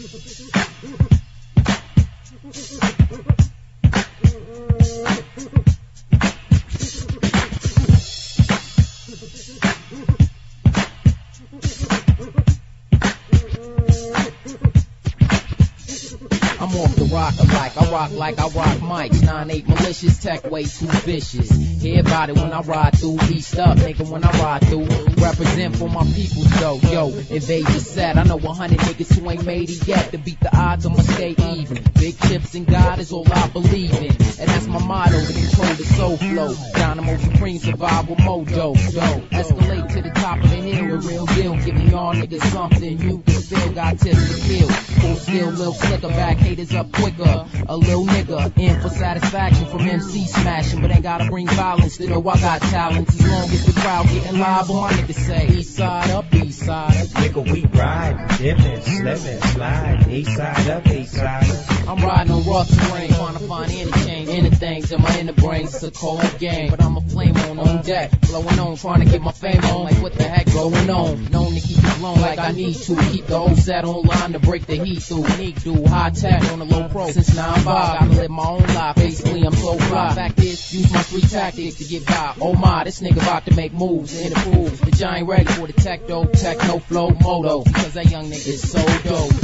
I'm off the rocker like I rock mics. 9-8 malicious, tech way too vicious. Hear about it when I ride through. East up, nigga, when I ride through. Represent for my peoples though. Yo, invade the set. I know 100 niggas who ain't made it yet. To beat the odds, I'ma stay even. Big chips and God is all I believe in. And that's my motto, to control the soul flow. Dynamo Supreme, survive with mojo. Escalate to the top of the hill, the real deal. Giving y'all niggas something you can feel. Got tips to kill. Full skill, little slicker, back haters up quicker. A little nigga in for satisfaction from MC smashing, but ain't gotta bring violence. Still, I got talent as long as the crowd getting live. What my niggas say? East side up, east side. Nigga, we ride, dipping, slipping, slide. East side up, east side up. I'm riding on rough terrain, trying to find any change in the things in my inner brain. It's a cold game, but I'm a flame on deck, blowing on, trying to get my fame on. Like what the heck going on? Known to keep it blown like I need to. Keep the whole set online to break the heat through. Unique dude, high tech on the low pro. Since 9-5, gotta live my own life. Basically, I'm so fly. Fact is, use my street tactics to get by. Oh my, this nigga about to make moves and improve. But you ain't ready for the tech though, techno flow moto. Because that young nigga is so dope.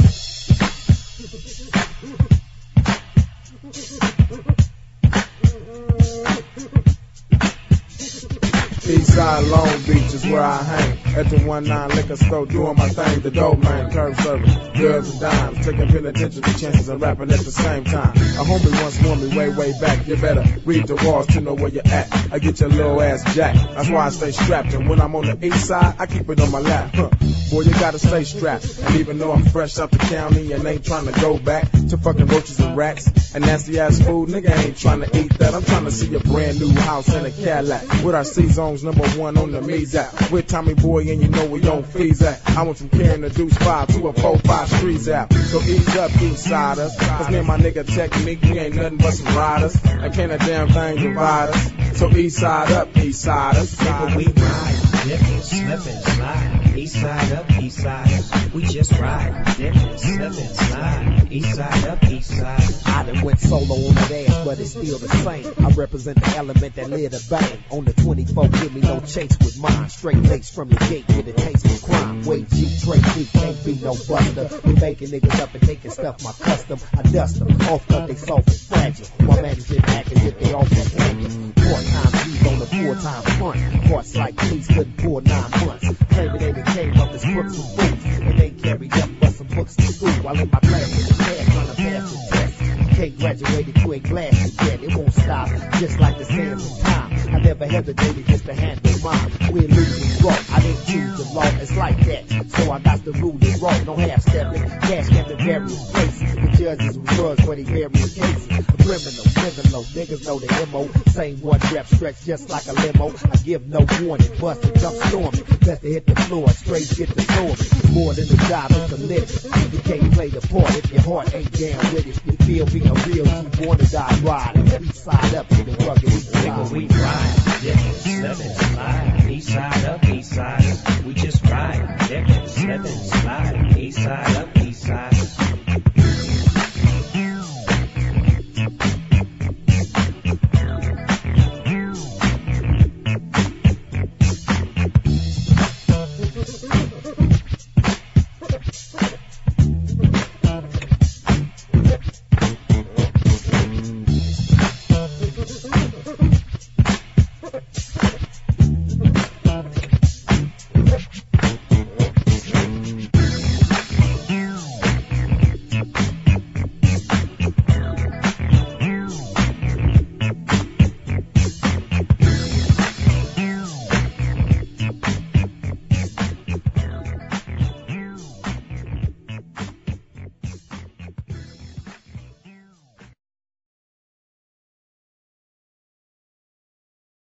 Eastside Long Beach is where I hang. At the 19 liquor store doing my thing. The dope man, curb service, girls and dimes. Taking penitentiary chances and rapping at the same time. A homie once warned me way back. You better read the walls to know where you're at. I get your little ass jacked. That's why I stay strapped. And when I'm on the east side, I keep it on my lap. Boy, you gotta stay strapped. And even though I'm fresh out the county and ain't trying to go back to fucking roaches and rats and nasty ass food, nigga ain't trying to eat that. I'm trying to see a brand new house in a Cadillac with our C-Zones #1 on the Mizap. With Tommy Boy and you know we on fees at. I went from carrying a deuce 5 to a 4-5 streets out. So ease up, east siders. Cause me and my nigga Technique, we ain't nothing but some riders. And can't a damn thing divide us. So east side up, east siders. Nigga, we ride, dipping, slipping, slide. East side up, east side. We just ride, dipping, slipping, slide. East side up, east side. I done went solo on that ass, but it's still the same. I represent the element that live the bang. On the 24, give me no chase with mine. Straight lace from your gate with a taste of crime. Way G, Trey D, can't be no buster. We making niggas up and taking stuff my custom. I dust them, off cut they soft and fragile. While managing back as if they all just hanging. 4 times G's on the 4-time front. Hearts like police couldn't pour 9 months. Claiming they done came up as crooks and fools. And they carried up but some books to school. While in my class with the cash trying to pass the test. Can't graduate if you ain't glass yet. It won't stop, just like the sands of time. I never hesitated just to handle mine. We're losing wrong. I didn't choose the law, it's like that. So I got the rule is wrong. No half stepping, cash kept in various places. The judges was drugs for they various cases. Criminal, living low, niggas know the MO. Same one rep stretch just like a limo. I give no warning, bust and jump storming. Best to hit the floor, straight get the storming. More than a job, it's a living. You can't play the part if your heart ain't down with it. You feel being a real, you wanna die riding. East side up to the rugged east side. Nigga, we ride, dipping, slipping, slide. East side up, east side. We just ride, dipping, slipping, slide. East side up,